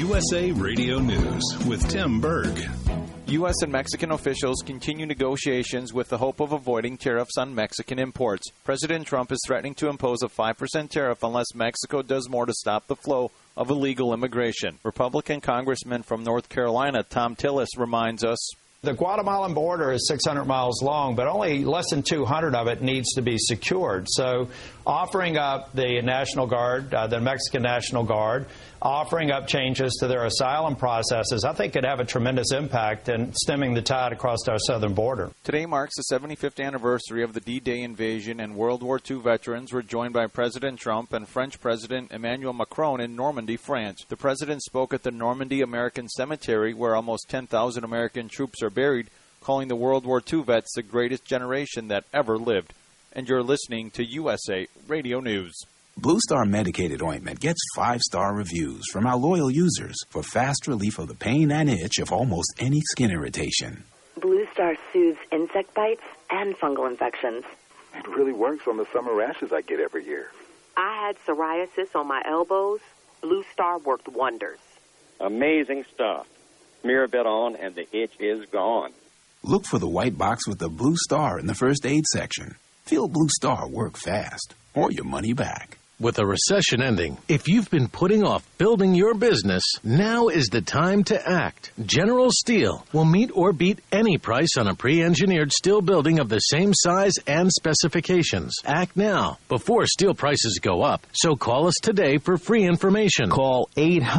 USA Radio News with Tim Berg. U.S. and Mexican officials continue negotiations with the hope of avoiding tariffs on Mexican imports. President Trump is threatening to impose a 5% tariff unless Mexico does more to stop the flow of illegal immigration. Republican Congressman from North Carolina, Tom Tillis, reminds us, the Guatemalan border is 600 miles long, but only less than 200 of it needs to be secured. So offering up the National Guard, the Mexican National Guard, offering up changes to their asylum processes, I think could have a tremendous impact in stemming the tide across our southern border. Today marks the 75th anniversary of the D-Day invasion, and World War II veterans were joined by President Trump and French President Emmanuel Macron in Normandy, France. The president spoke at the Normandy American Cemetery, where almost 10,000 American troops are buried, calling the World War II vets the greatest generation that ever lived. And you're listening to USA Radio News. Blue Star Medicated Ointment gets 5-star reviews from our loyal users for fast relief of the pain and itch of almost any skin irritation. Blue Star soothes insect bites and fungal infections. It really works on the summer rashes I get every year. I had psoriasis on my elbows. Blue Star worked wonders. Amazing stuff. Smear a bit on and the itch is gone. Look for the white box with the Blue Star in the first aid section. Feel Blue Star work fast or your money back. With a recession ending, if you've been putting off building your business, now is the time to act. General Steel will meet or beat any price on a pre-engineered steel building of the same size and specifications. Act now, before steel prices go up. So call us today for free information. Call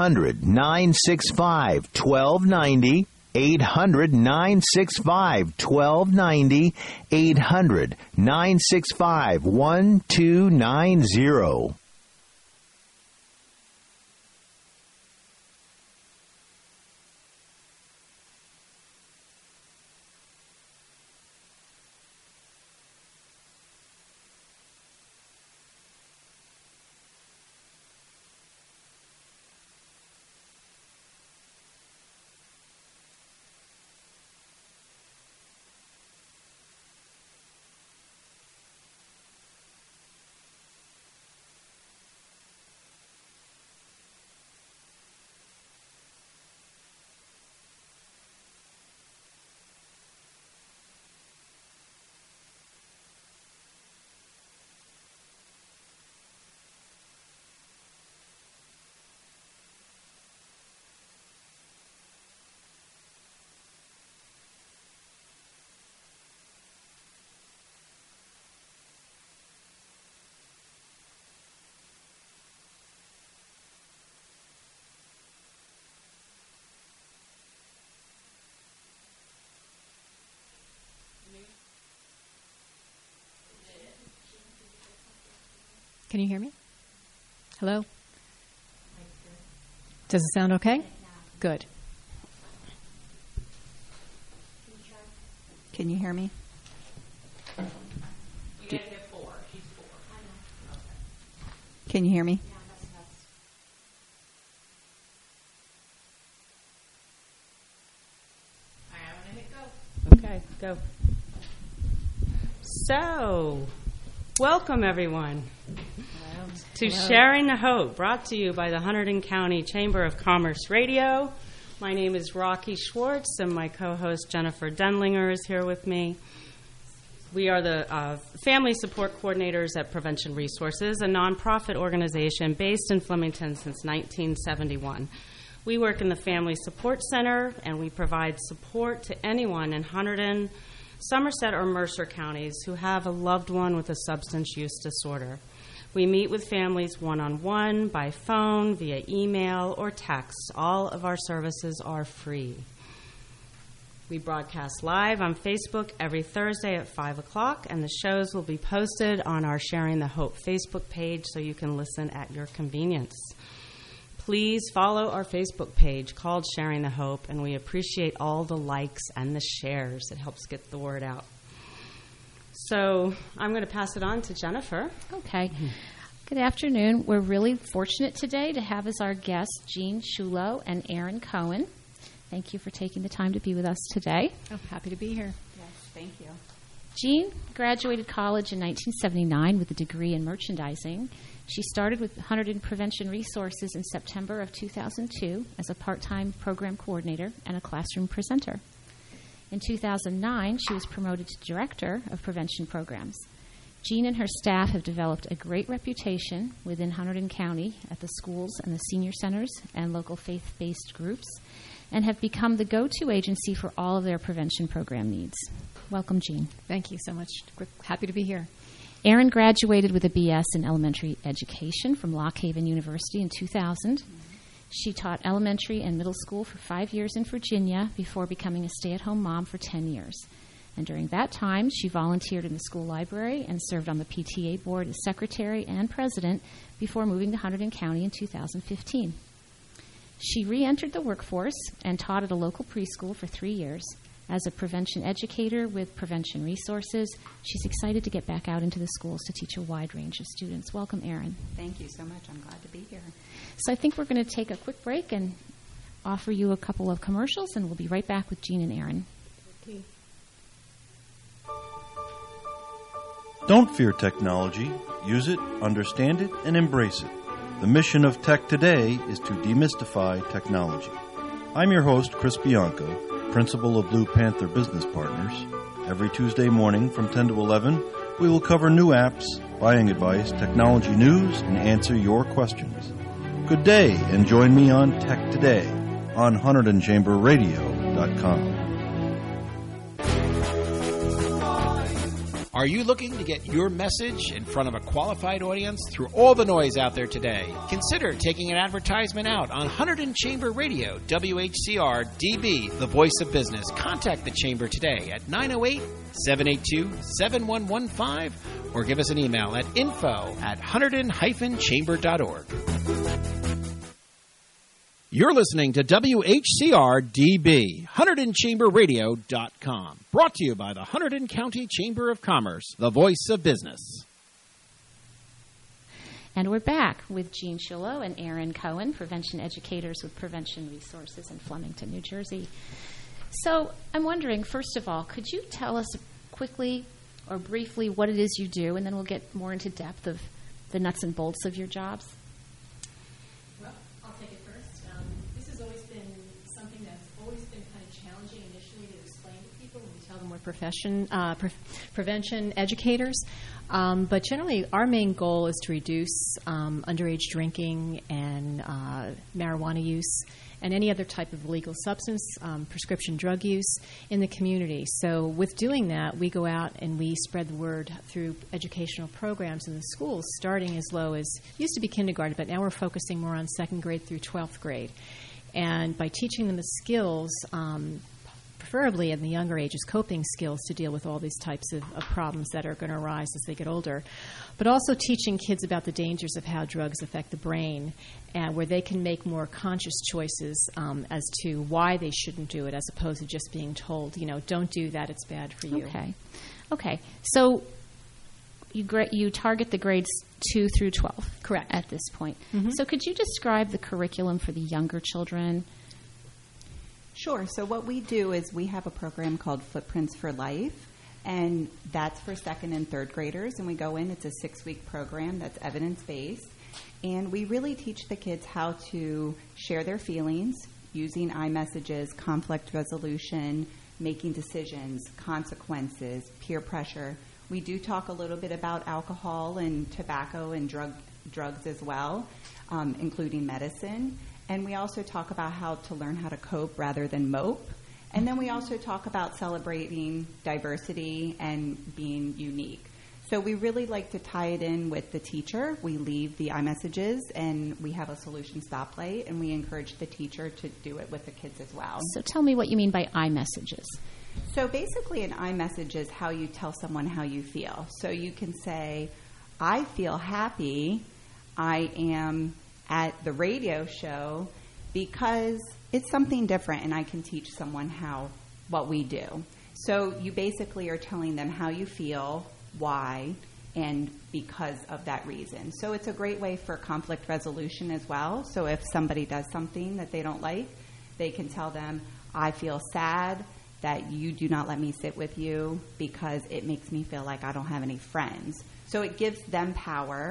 800-965-1290. 800-965-1290, 800-965-1290. Can you hear me? Hello? Does it sound okay? Good. Can you hear me? You guys have 4. She's 4. Can you hear me? All right, I'm going to hit go. Okay, go. So, welcome everyone to Sharing the Hope, brought to you by the Hunterdon County Chamber of Commerce Radio. My name is Rocky Schwartz, and my co-host Jennifer Denlinger is here with me. We are the Family Support Coordinators at Prevention Resources, a nonprofit organization based in Flemington since 1971. We work in the Family Support Center, and we provide support to anyone in Hunterdon, Somerset, or Mercer counties who have a loved one with a substance use disorder. We meet with families one-on-one, by phone, via email, or text. All of our services are free. We broadcast live on Facebook every Thursday at 5 o'clock, and the shows will be posted on our Sharing the Hope Facebook page so you can listen at your convenience. Please follow our Facebook page called Sharing the Hope, and we appreciate all the likes and the shares. It helps get the word out. So I'm going to pass it on to Jennifer. Okay. Good afternoon. We're really fortunate today to have as our guests Jean Shulo and Aaron Cohen. Thank you for taking the time to be with us today. I'm happy to be here. Yes, thank you. Jean graduated college in 1979 with a degree in merchandising. She started with Hunterdon Prevention Resources in September of 2002 as a part-time program coordinator and a classroom presenter. In 2009, she was promoted to Director of Prevention Programs. Jean and her staff have developed a great reputation within Hunterdon County at the schools and the senior centers and local faith-based groups, and have become the go-to agency for all of their prevention program needs. Welcome, Jean. Thank you so much. We're happy to be here. Erin graduated with a BS in elementary education from Lock Haven University in 2000. She taught elementary and middle school for 5 years in Virginia before becoming a stay-at-home mom for 10 years. And during that time, she volunteered in the school library and served on the PTA board as secretary and president before moving to Hunterdon County in 2015. She re-entered the workforce and taught at a local preschool for 3 years. As a prevention educator with Prevention Resources, she's excited to get back out into the schools to teach a wide range of students. Welcome, Erin. Thank you so much. I'm glad to be here. So I think we're going to take a quick break and offer you a couple of commercials, and we'll be right back with Jean and Erin. Okay. Don't fear technology. Use it, understand it, and embrace it. The mission of Tech Today is to demystify technology. I'm your host, Chris Bianco, principal of Blue Panther Business Partners. Every Tuesday morning from 10 to 11, we will cover new apps, buying advice, technology news, and answer your questions. Good day, and join me on Tech Today on HunterdonChamberRadio.com. Are you looking to get your message in front of a qualified audience through all the noise out there today? Consider taking an advertisement out on Hunterdon Chamber Radio, WHCR DB, the voice of business. Contact the Chamber today at 908-782-7115 or give us an email at info@hunterdon-chamber.org. You're listening to WHCR DB, HunterdonChamberRadio.com. Brought to you by the Hunterdon County Chamber of Commerce, the voice of business. And we're back with Jean Shulo and Erin Cohen, prevention educators with Prevention Resources in Flemington, New Jersey. So I'm wondering, first of all, could you tell us quickly or briefly what it is you do, and then we'll get more into depth of the nuts and bolts of your jobs? Prevention educators, but generally our main goal is to reduce underage drinking and marijuana use and any other type of illegal substance, prescription drug use in the community. So with doing that, we go out and we spread the word through educational programs in the schools, starting as low as, used to be kindergarten, but now we're focusing more on 2nd grade through 12th grade. And by teaching them the skills, preferably in the younger ages, coping skills to deal with all these types of problems that are going to arise as they get older, but also teaching kids about the dangers of how drugs affect the brain and where they can make more conscious choices as to why they shouldn't do it, as opposed to just being told, don't do that, it's bad for you. Okay. So you target the grades 2 through 12. Correct. At this point. Mm-hmm. So could you describe the curriculum for the younger children? Sure. So what we do is we have a program called Footprints for Life, and that's for 2nd and 3rd graders. And we go in, it's a 6-week program that's evidence-based, and we really teach the kids how to share their feelings using iMessages, conflict resolution, making decisions, consequences, peer pressure. We do talk a little bit about alcohol and tobacco and drugs as well, including medicine. And we also talk about how to learn how to cope rather than mope. And then we also talk about celebrating diversity and being unique. So we really like to tie it in with the teacher. We leave the iMessages, and we have a solution stoplight, and we encourage the teacher to do it with the kids as well. So tell me what you mean by iMessages. So basically an iMessage is how you tell someone how you feel. So you can say, I feel happy. I am at the radio show because it's something different, and I can teach someone what we do. So you basically are telling them how you feel, why, and because of that reason. So it's a great way for conflict resolution as well. So if somebody does something that they don't like, they can tell them, I feel sad that you do not let me sit with you because it makes me feel like I don't have any friends. So it gives them power.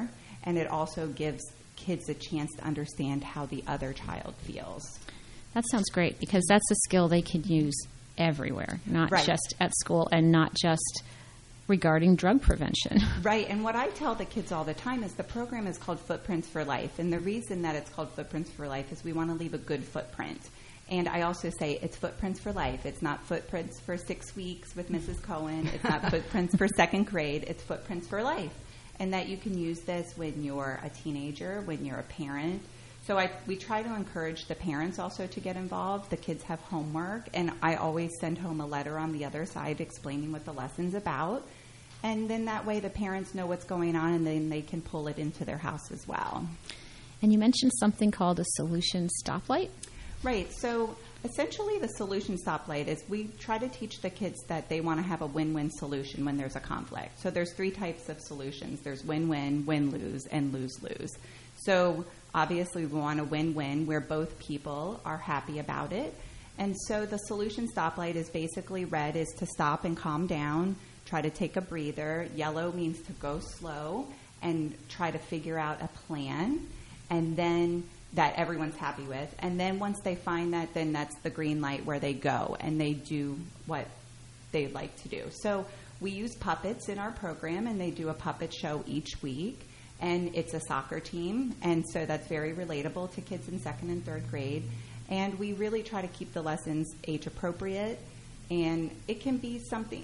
and it also gives kids a chance to understand how the other child feels. That sounds great, because that's a skill they can use everywhere, not just at school and not just regarding drug prevention. Right, and what I tell the kids all the time is the program is called Footprints for Life, and the reason that it's called Footprints for Life is we want to leave a good footprint. And I also say it's Footprints for Life. It's not Footprints for 6 weeks with Mrs. Cohen. It's not Footprints for second grade. It's Footprints for Life. And that you can use this when you're a teenager, when you're a parent. So we try to encourage the parents also to get involved. The kids have homework, and I always send home a letter on the other side explaining what the lesson's about. And then that way the parents know what's going on, and then they can pull it into their house as well. And you mentioned something called a solution stoplight? Right. So essentially the solution stoplight is we try to teach the kids that they want to have a win-win solution when there's a conflict. So there's 3 types of solutions. There's win-win, win-lose, and lose-lose. So obviously we want a win-win where both people are happy about it. And so the solution stoplight is basically red is to stop and calm down, try to take a breather. Yellow means to go slow and try to figure out a plan, and then that everyone's happy with. And then once they find that, then that's the green light where they go and they do what they like to do. So we use puppets in our program, and they do a puppet show each week. And it's a soccer team, and so that's very relatable to kids in 2nd and 3rd grade. And we really try to keep the lessons age appropriate. And it can be something,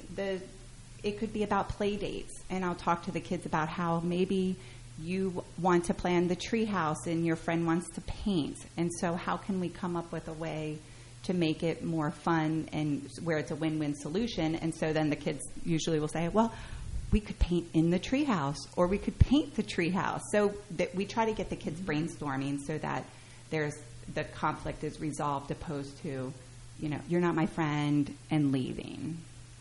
it could be about play dates. And I'll talk to the kids about how maybe you want to plan the tree house and your friend wants to paint. And so how can we come up with a way to make it more fun and where it's a win-win solution? And so then the kids usually will say, well, we could paint in the tree house, or we could paint the tree house. So that we try to get the kids brainstorming so that the conflict is resolved, opposed to, you're not my friend and leaving.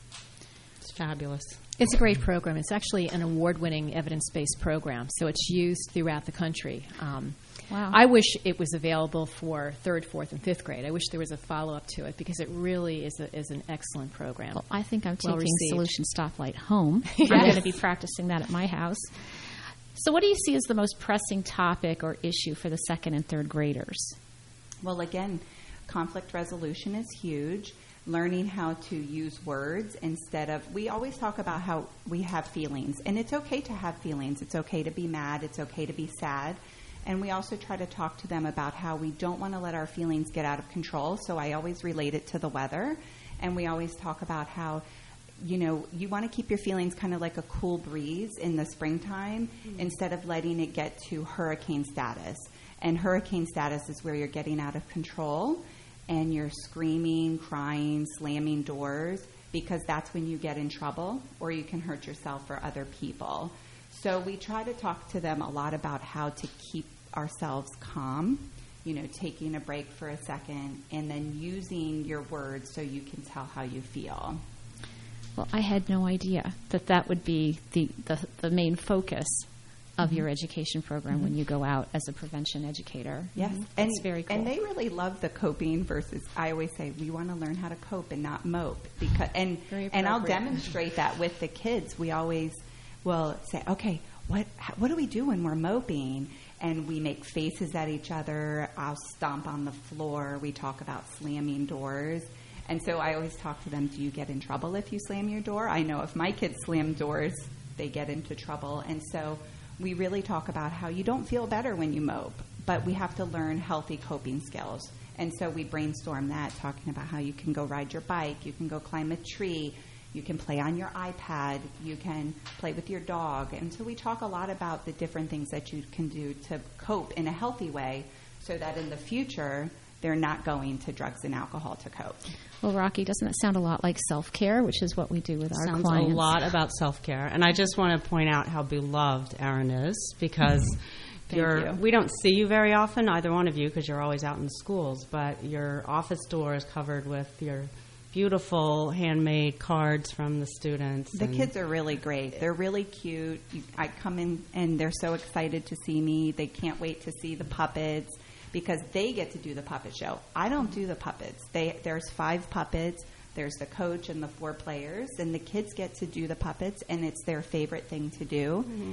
It's fabulous. It's a great program. It's actually an award-winning evidence-based program, so it's used throughout the country. Wow. I wish it was available for 3rd, 4th, and 5th grade. I wish there was a follow-up to it, because it really is an excellent program. Well, I think I'm taking Well-received. Solution Stoplight home. I'm going to be practicing that at my house. So what do you see as the most pressing topic or issue for the 2nd and 3rd graders? Well, again, conflict resolution is huge. Learning how to use words instead of, we always talk about how we have feelings, and it's okay to have feelings. It's okay to be mad. It's okay to be sad. And we also try to talk to them about how we don't want to let our feelings get out of control. So I always relate it to the weather. And we always talk about how, you want to keep your feelings kind of like a cool breeze in the springtime instead of letting it get to hurricane status. And hurricane status is where you're getting out of control and you're screaming, crying, slamming doors, because that's when you get in trouble or you can hurt yourself or other people. So we try to talk to them a lot about how to keep ourselves calm, taking a break for a second, and then using your words so you can tell how you feel. Well, I had no idea that would be the main focus of your education program when you go out as a prevention educator. Yes. That's very cool. And they really love the coping versus, I always say, we want to learn how to cope and not mope. And I'll demonstrate that with the kids. We always will say, okay, what do we do when we're moping? And we make faces at each other. I'll stomp on the floor. We talk about slamming doors. And so I always talk to them, do you get in trouble if you slam your door? I know if my kids slam doors, they get into trouble. And so we really talk about how you don't feel better when you mope, but we have to learn healthy coping skills. And so we brainstorm that, talking about how you can go ride your bike, you can go climb a tree, you can play on your iPad, you can play with your dog. And so we talk a lot about the different things that you can do to cope in a healthy way so that in the future they're not going to drugs and alcohol to cope. Well, Rocky, doesn't that sound a lot like self-care, which is what we do with our Sounds clients? Sounds a lot about self-care. And I just want to point out how beloved Erin is, because we don't see you very often, either one of you, because you're always out in the schools, but your office door is covered with your beautiful handmade cards from the students. The kids are really great. They're really cute. I come in and they're so excited to see me. They can't wait to see the puppets, because they get to do the puppet show. I don't do the puppets. There's 5 puppets. There's the coach and the 4 players, and the kids get to do the puppets, and it's their favorite thing to do. Mm-hmm.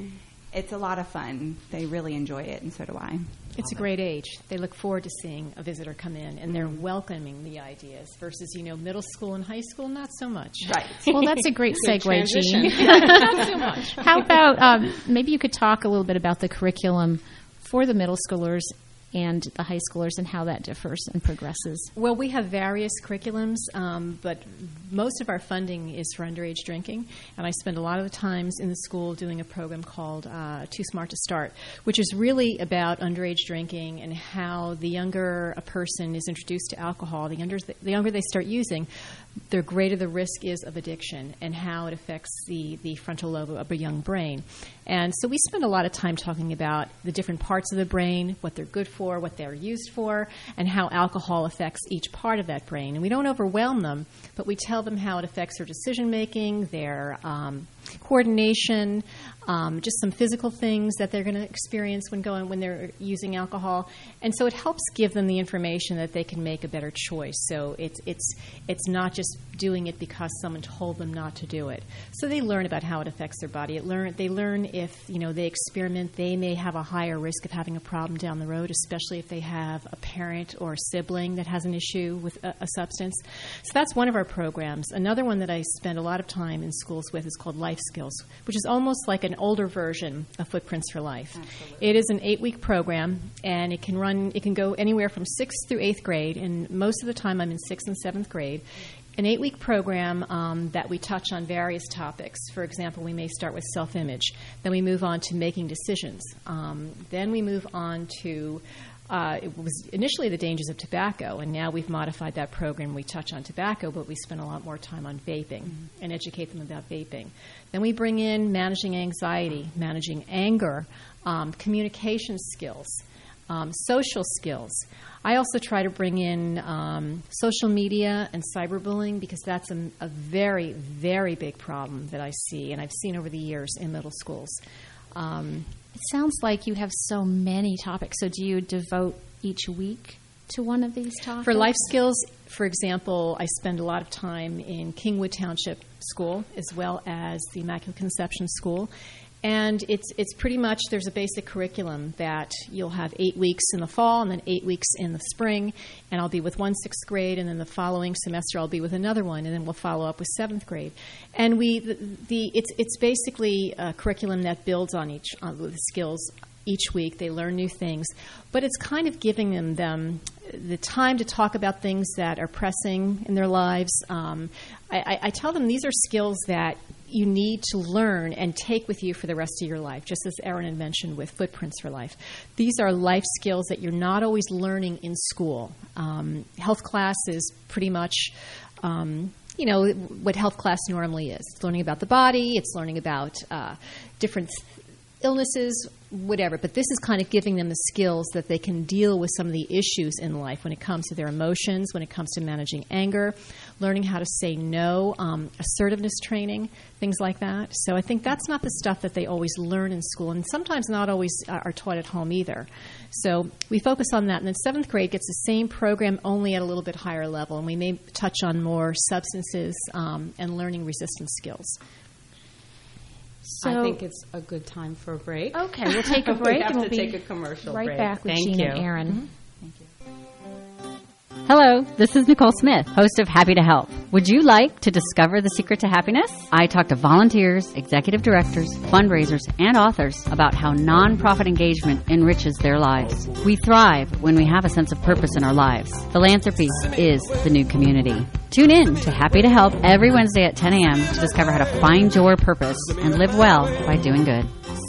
It's a lot of fun. They really enjoy it, and so do I. It's a great age. They look forward to seeing a visitor come in, and they're welcoming the ideas versus, middle school and high school, not so much. Right. Well, that's a great segue, Jean. Not so much. How about maybe you could talk a little bit about the curriculum for the middle schoolers and the high schoolers and how that differs and progresses? Well, we have various curriculums, but most of our funding is for underage drinking, and I spend a lot of the times in the school doing a program called Too Smart to Start, which is really about underage drinking and how the younger a person is introduced to alcohol, the younger they start using, the greater the risk is of addiction and how it affects the frontal lobe of a young brain. And so we spend a lot of time talking about the different parts of the brain, what they're good for, what they're used for, and how alcohol affects each part of that brain. And we don't overwhelm them, but we tell them how it affects their decision-making, their coordination, just some physical things that they're going to experience when they're using alcohol. And so it helps give them the information that they can make a better choice. So it's not just doing it because someone told them not to do it. So they learn about how it affects their body. They learn if they experiment, they may have a higher risk of having a problem down the road, especially if they have a parent or a sibling that has an issue with a substance. So that's one of our programs. Another one that I spend a lot of time in schools with is called Life Skills, which is almost like an older version of Footprints for Life. Absolutely. It is an 8-week program, and it can go anywhere from 6th through 8th grade, and most of the time I'm in 6th and 7th grade. An 8-week program that we touch on various topics. For example, we may start with self-image. Then we move on to making decisions. Then we move on to, it was initially the dangers of tobacco, and now we've modified that program. We touch on tobacco, but we spend a lot more time on vaping and educate them about vaping. Then we bring in managing anxiety, managing anger, communication skills, social skills. I also try to bring in social media and cyberbullying because that's a very, very big problem that I see, and I've seen over the years in middle schools. It sounds like you have so many topics. So do you devote each week to one of these topics? For life skills, for example, I spend a lot of time in Kingwood Township School as well as the Immaculate Conception School. And it's pretty much, there's a basic curriculum that you'll have 8 weeks in the fall and then 8 weeks in the spring, and I'll be with 6th grade, and then the following semester I'll be with another one, and then we'll follow up with 7th grade. And it's basically a curriculum that builds on the skills each week. They learn new things, but it's kind of giving them the time to talk about things that are pressing in their lives. I tell them these are skills that you need to learn and take with you for the rest of your life, just as Erin had mentioned with Footprints for Life. These are life skills that you're not always learning in school. Health class is pretty much what health class normally is. It's learning about the body, it's learning about different illnesses, whatever. But this is kind of giving them the skills that they can deal with some of the issues in life when it comes to their emotions, when it comes to managing anger, learning how to say no, assertiveness training, things like that. So I think that's not the stuff that they always learn in school, and sometimes not always are taught at home either. So we focus on that. And then 7th grade gets the same program, only at a little bit higher level, and we may touch on more substances and learning resistance skills. So I think it's a good time for a break. Okay, we'll take a break. We have and to we'll take a commercial right break. back with Thank Jean you. and Erin. Mm-hmm. Thank you. Hello, this is Nicole Smith, host of Happy to Help. Would you like to discover the secret to happiness? I talk to volunteers, executive directors, fundraisers, and authors about how nonprofit engagement enriches their lives. We thrive when we have a sense of purpose in our lives. Philanthropy is the new community. Tune in to Happy to Help every Wednesday at 10 a.m. to discover how to find your purpose and live well by doing good.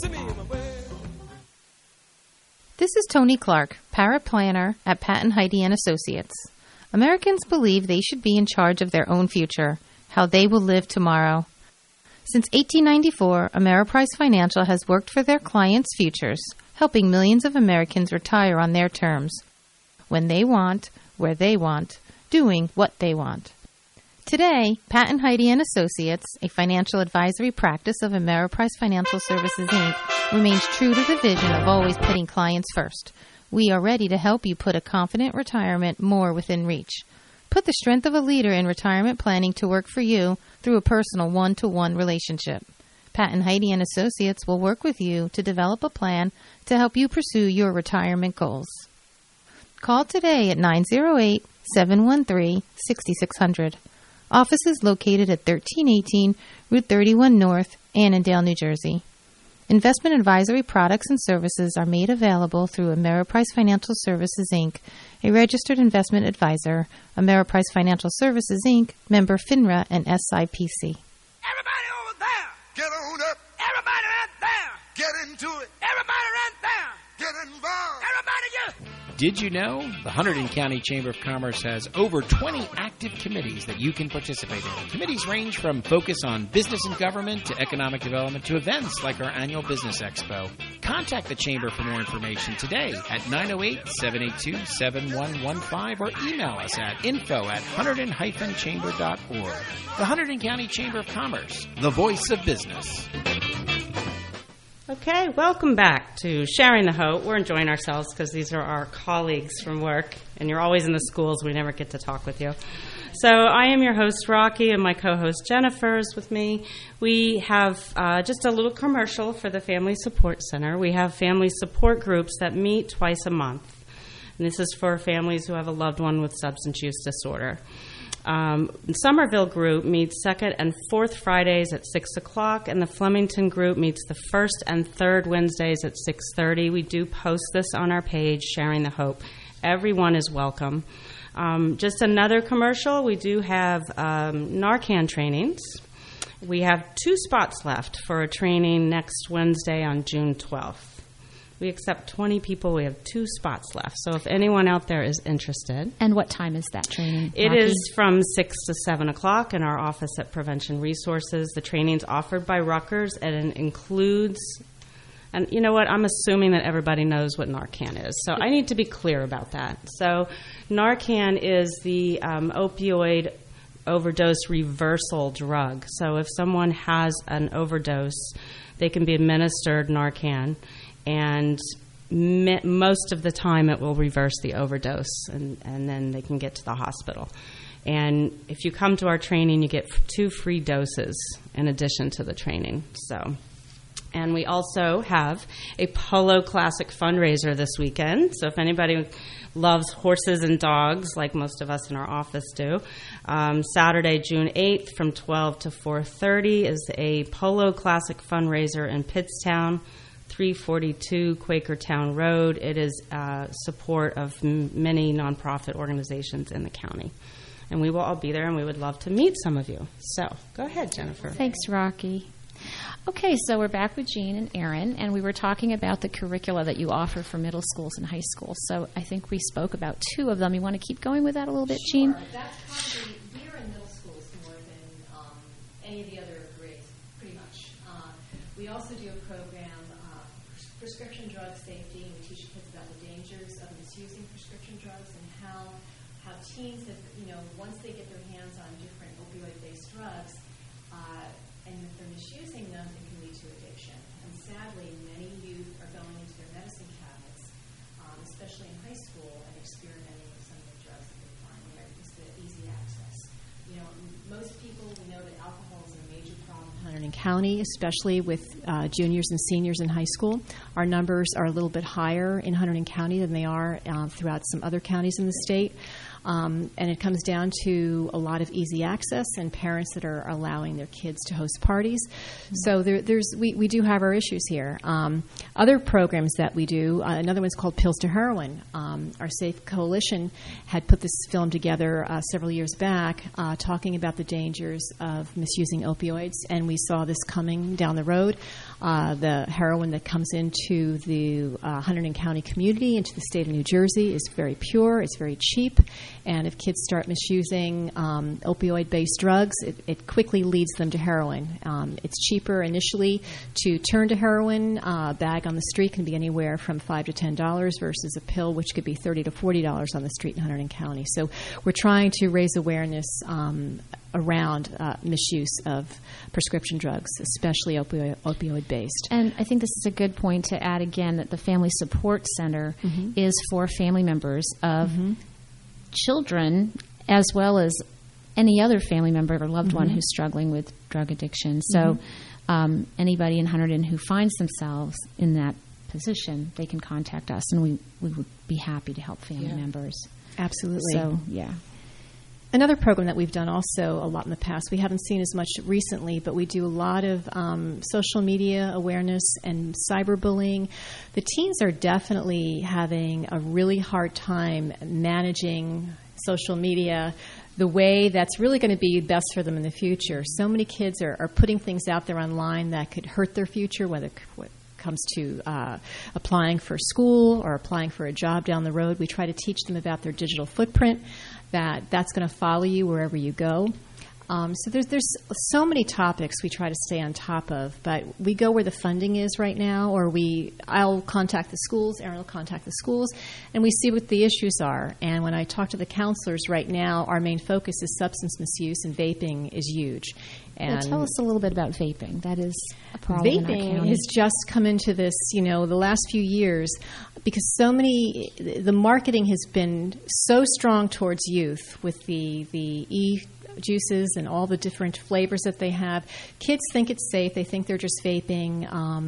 This is Tony Clark, paraplanner at Pat & Heidi & Associates. Americans believe they should be in charge of their own future, how they will live tomorrow. Since 1894, Ameriprise Financial has worked for their clients' futures, helping millions of Americans retire on their terms, when they want, where they want, doing what they want. Today, Pat & Heidi & Associates, a financial advisory practice of Ameriprise Financial Services, Inc., remains true to the vision of always putting clients first. We are ready to help you put a confident retirement more within reach. Put the strength of a leader in retirement planning to work for you through a personal one-to-one relationship. Pat and Heidi and Associates will work with you to develop a plan to help you pursue your retirement goals. Call today at 908-713-6600. Office is located at 1318 Route 31 North, Annandale, New Jersey. Investment advisory products and services are made available through Ameriprise Financial Services, Inc., a registered investment advisor. Ameriprise Financial Services, Inc., member FINRA and SIPC. Get on up. Everybody right there. Get into it. Everybody right there. Get involved. Everybody get. Did you know the Hunterdon County Chamber of Commerce has over 20 active committees that you can participate in? Committees range from focus on business and government to economic development to events like our annual Business Expo. Contact the Chamber for more information today at 908-782-7115 or email us at info@hunterdon-chamber.org. The Hunterdon County Chamber of Commerce, the voice of business. Okay, welcome back to Sharing the Hope. We're enjoying ourselves because these are our colleagues from work, and you're always in the schools. We never get to talk with you. So I am your host, Rocky, and my co-host, Jennifer, is with me. We have just a little commercial for the Family Support Center. We have family support groups that meet twice a month, and this is for families who have a loved one with substance use disorder. Somerville group meets second and fourth Fridays at 6 o'clock, and the Flemington group meets the first and third Wednesdays at 6:30. We do post this on our page, Sharing the Hope. Everyone is welcome. Just another commercial, we do have Narcan trainings. We have 2 spots left for a training next Wednesday on June 12th. We accept 20 people. We have 2 spots left. So if anyone out there is interested. And what time is that training? It is from 6 to 7 o'clock in our office at Prevention Resources. The training's offered by Rutgers, and it includes, and you know what, I'm assuming that everybody knows what Narcan is. So I need to be clear about that. So Narcan is the opioid overdose reversal drug. So if someone has an overdose, they can be administered Narcan, and most of the time it will reverse the overdose, and then they can get to the hospital. And if you come to our training, you get 2 free doses in addition to the training. And we also have a Polo Classic fundraiser this weekend. So if anybody loves horses and dogs, like most of us in our office do, Saturday, June 8th from 12 to 4:30 is a Polo Classic fundraiser in Pittstown, 342 Quakertown Road. It is support of many nonprofit organizations in the county. And we will all be there, and we would love to meet some of you. So go ahead, Jennifer. Thanks, Rocky. Okay, so we're back with Jean and Aaron, and we were talking about the curricula that you offer for middle schools and high schools. So I think we spoke about 2 of them. You want to keep going with that a little bit, Jean? Sure. That's probably, we're in middle schools more than any of the other grades, pretty much. We also do a program, prescription drug safety, and we teach kids about the dangers of misusing prescription drugs and how teens have, once they get their hands on different opioid-based drugs, and if they're misusing them, it can lead to addiction. And sadly, many youth are going into their medicine cabinets, especially in high school, and experimenting with some of the drugs that they find there because of the easy access. Most people, we know that alcohol is a major problem in Hunterdon County, especially with juniors and seniors in high school. Our numbers are a little bit higher in Hunterdon County than they are throughout some other counties in the state. And it comes down to a lot of easy access and parents that are allowing their kids to host parties. So we do have our issues here. Other programs that we do, another one's called Pills to Heroin. Our Safe Coalition had put this film together several years back talking about the dangers of misusing opioids, and we saw this coming down the road. The heroin that comes into the Hunterdon County community, into the state of New Jersey, is very pure, it's very cheap. And if kids start misusing opioid-based drugs, it quickly leads them to heroin. It's cheaper initially to turn to heroin. A bag on the street can be anywhere from $5 to $10 versus a pill, which could be $30 to $40 on the street in Hunterdon County. So we're trying to raise awareness around misuse of prescription drugs, especially opioid-based. And I think this is a good point to add again that the Family Support Center is for family members of children as well as any other family member or loved one who's struggling with drug addiction. So anybody in Hunterdon who finds themselves in that position, they can contact us, and we would be happy to help family members. Absolutely. So, yeah. Another program that we've done also a lot in the past, we haven't seen as much recently, but we do a lot of social media awareness and cyberbullying. The teens are definitely having a really hard time managing social media the way that's really going to be best for them in the future. So many kids are putting things out there online that could hurt their future, whether it comes to applying for school or applying for a job down the road. We try to teach them about their digital footprint, that's going to follow you wherever you go. So there's so many topics we try to stay on top of, but we go where the funding is right now, or I'll contact the schools, Erin will contact the schools, and we see what the issues are. And when I talk to the counselors right now, our main focus is substance misuse, and vaping is huge. And tell us a little bit about vaping. That is a problem in our vaping county. has just come into this, the last few years, because the marketing has been so strong towards youth with the juices and all the different flavors that they have. Kids think it's safe. They think they're just vaping,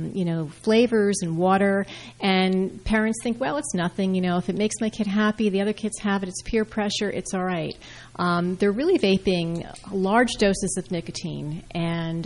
flavors and water. And parents think, well, it's nothing. If it makes my kid happy, the other kids have it. It's peer pressure. It's all right. They're really vaping large doses of nicotine. And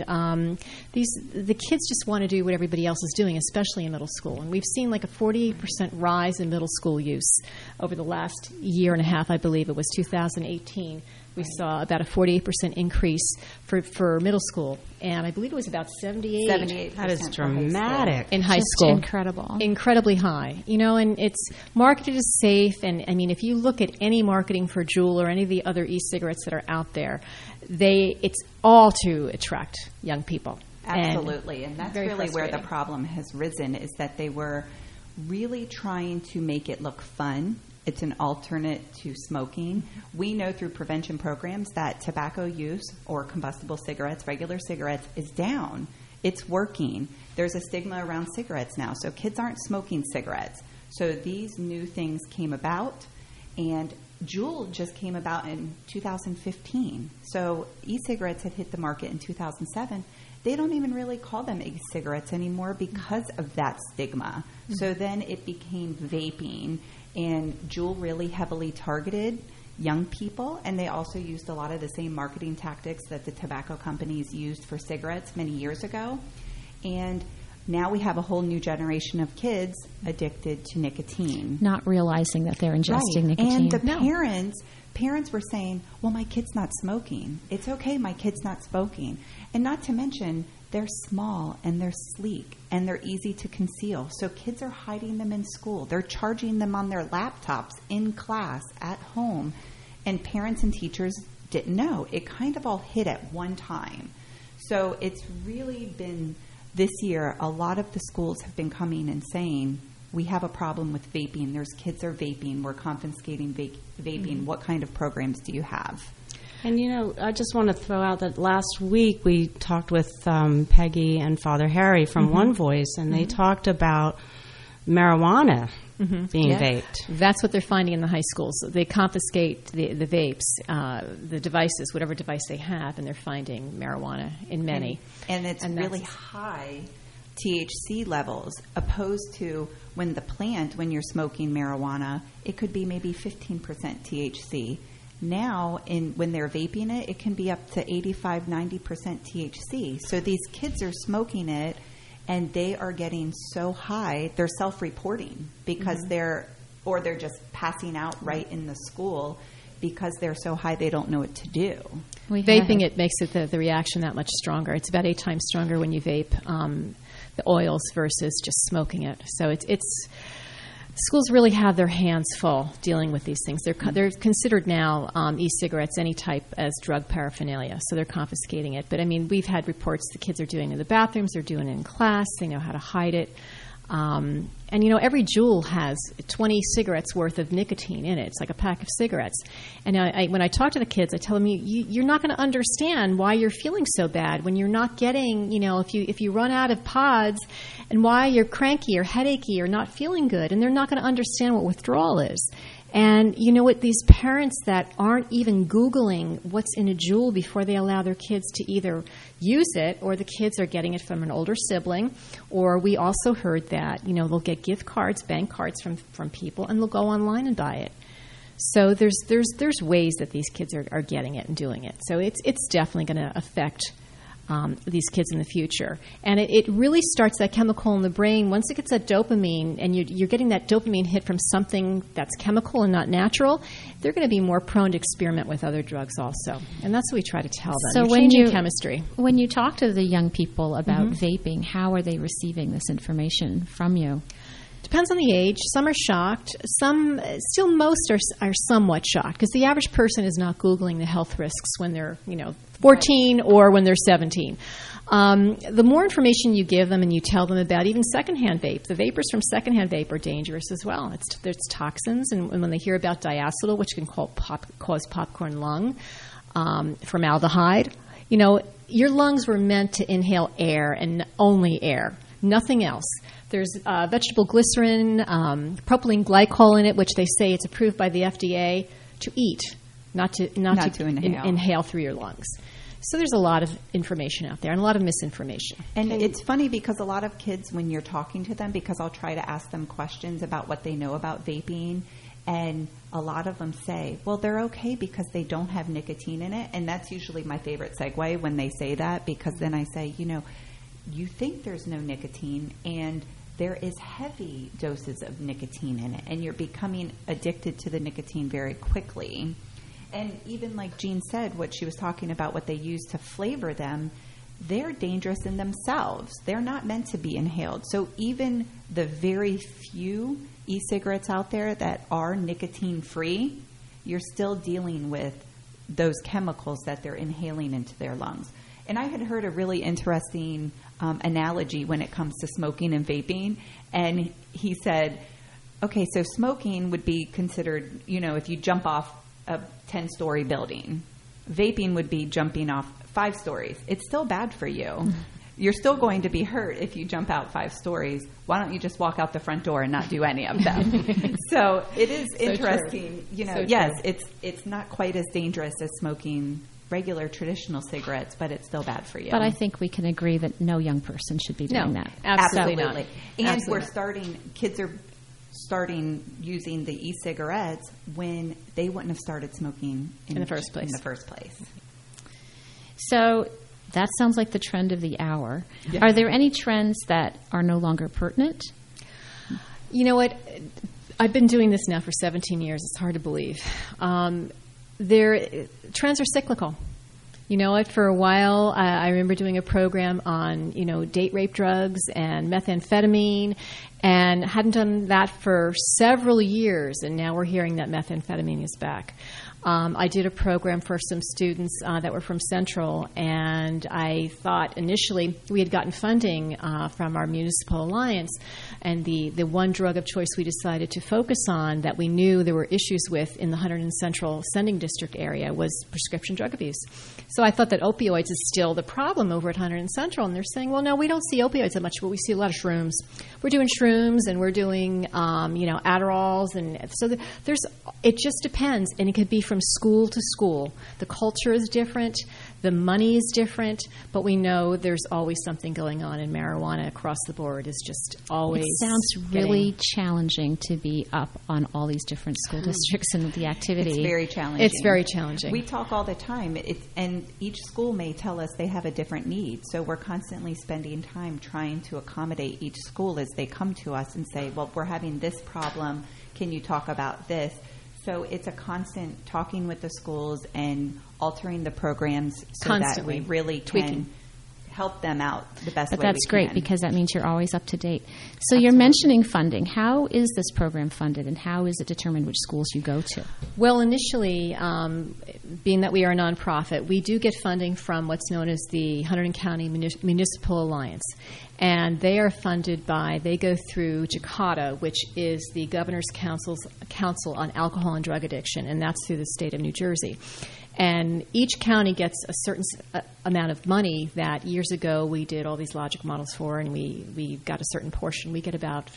the kids just want to do what everybody else is doing, especially in middle school. And we've seen like a 48% rise in middle school use over the last year and a half. I believe it was 2018. We saw about a 48% increase for middle school, and I believe it was about 78%. That is dramatic. In high Just school. incredible. Incredibly high. And it's marketed as safe, and I mean, if you look at any marketing for Juul or any of the other e-cigarettes that are out there, it's all to attract young people. Absolutely, and that's very really where the frustrating. problem has risen, is that they were really trying to make it look fun. It's an alternate to smoking. We know through prevention programs that tobacco use or combustible cigarettes, regular cigarettes, is down. It's working. There's a stigma around cigarettes now, so kids aren't smoking cigarettes. So these new things came about, and Juul just came about in 2015. So e-cigarettes had hit the market in 2007. They don't even really call them e-cigarettes anymore because of that stigma. So then it became vaping. And Juul really heavily targeted young people, and they also used a lot of the same marketing tactics that the tobacco companies used for cigarettes many years ago. And now we have a whole new generation of kids addicted to nicotine. Not realizing that they're ingesting nicotine. And the parents were saying, well, my kid's not smoking. It's okay, my kid's not smoking. And not to mention, they're small and they're sleek and they're easy to conceal. So kids are hiding them in school. They're charging them on their laptops in class, at home. And parents and teachers didn't know. It kind of all hit at one time. So it's really been, this year, a lot of the schools have been coming and saying, we have a problem with vaping. There's kids are vaping. We're confiscating vaping. Mm-hmm. What kind of programs do you have? And, I just want to throw out that last week we talked with Peggy and Father Harry from One Voice, and they talked about marijuana being vaped. That's what they're finding in the high schools. They confiscate the vapes, the devices, whatever device they have, and they're finding marijuana in many. And it's really high THC levels, opposed to when you're smoking marijuana, it could be maybe 15% THC. Now, when they're vaping it, it can be up to 85, 90% THC. So these kids are smoking it, and they are getting so high, they're self-reporting because they're just passing out right in the school because they're so high they don't know what to do. Vaping it makes it the reaction that much stronger. It's about 8 times stronger when you vape the oils versus just smoking it. So it's schools really have their hands full dealing with these things. They're considered now e-cigarettes, any type, as drug paraphernalia, so they're confiscating it. But, I mean, we've had reports the kids are doing it in the bathrooms, they're doing it in class, they know how to hide it. And, every Juul has 20 cigarettes worth of nicotine in it. It's like a pack of cigarettes. And when I talk to the kids, I tell them, you're not going to understand why you're feeling so bad when you're not getting, if you run out of pods, and why you're cranky or headachy or not feeling good. And they're not going to understand what withdrawal is. And you know what? These parents that aren't even Googling what's in a Juul before they allow their kids to either use it, or the kids are getting it from an older sibling, or we also heard that, you know, they'll get gift cards, bank cards from people, and they'll go online and buy it. So there's ways that these kids are getting it and doing it. So it's definitely going to affect these kids in the future. And it really starts that chemical in the brain. Once it gets that dopamine, and you're getting that dopamine hit from something that's chemical and not natural, they're going to be more prone to experiment with other drugs also. And that's what we try to tell them. So you're when changing you, chemistry. When you talk to the young people about vaping, how are they receiving this information from you? Depends on the age. Some are shocked. Most are somewhat shocked, because the average person is not Googling the health risks when they're 14 or when they're 17. The more information you give them and you tell them about even secondhand vape, the vapors from secondhand vape are dangerous as well. There's toxins, and when they hear about diacetyl, which can cause popcorn lung, formaldehyde, your lungs were meant to inhale air and only air, nothing else. There's vegetable glycerin, propylene glycol in it, which they say it's approved by the FDA to eat, not to inhale through your lungs. So there's a lot of information out there and a lot of misinformation. And it's funny because a lot of kids, when you're talking to them, because I'll try to ask them questions about what they know about vaping, and a lot of them say, well, they're okay because they don't have nicotine in it. And that's usually my favorite segue when they say that, because then I say, you think there's no nicotine, and there is heavy doses of nicotine in it, and you're becoming addicted to the nicotine very quickly. And even like Jean said, what she was talking about, what they use to flavor them, they're dangerous in themselves. They're not meant to be inhaled. So even the very few e-cigarettes out there that are nicotine-free, you're still dealing with those chemicals that they're inhaling into their lungs. And I had heard a really interesting analogy when it comes to smoking and vaping. And he said, okay, so smoking would be considered, if you jump off a 10-story building. Vaping would be jumping off 5 stories. It's still bad for you. Mm-hmm. You're still going to be hurt if you jump out 5 stories. Why don't you just walk out the front door and not do any of them? So it is interesting. Yes, it's not quite as dangerous as smoking regular traditional cigarettes, but it's still bad for you. But I think we can agree that no young person should be doing that. Absolutely not. And absolutely kids are starting using the e-cigarettes when they wouldn't have started smoking in the first place. So that sounds like the trend of the hour. Yeah. Are there any trends that are no longer pertinent? You know what? I've been doing this now for 17 years. It's hard to believe. Trends are cyclical. You know what? For a while, I remember doing a program on, date rape drugs and methamphetamine, and hadn't done that for several years, and now we're hearing that methamphetamine is back. I did a program for some students that were from Central, and I thought initially we had gotten funding from our municipal alliance, and the one drug of choice we decided to focus on that we knew there were issues with in the Hunterdon and Central Sending District area was prescription drug abuse. So I thought that opioids is still the problem over at Hunterdon and Central, and they're saying, well, no, we don't see opioids that much, but we see a lot of shrooms. We're doing shrooms, and we're doing, Adderalls, and so it just depends, and it could be from school to school. The culture is different, the money is different, but we know there's always something going on, and marijuana across the board is just always. It sounds really challenging to be up on all these different school districts and the activity. It's very challenging. It's very challenging. We talk all the time, and each school may tell us they have a different need. So we're constantly spending time trying to accommodate each school as they come to us and say, well, we're having this problem. Can you talk about this? So it's a constant talking with the schools and altering the programs so Constantly. that we really can tweaking. Help them out the best way we can. But that's great because that means you're always up to date. So You're mentioning funding. How is this program funded, and how is it determined which schools you go to? Well, initially, being that we are a nonprofit, we do get funding from what's known as the Hunterdon County Municipal Alliance. And they are funded they go through JCAHTA, which is the Governor's Council on Alcohol and Drug Addiction, and that's through the state of New Jersey. And each county gets a amount of money that years ago we did all these logic models for, and we got a certain portion. We get about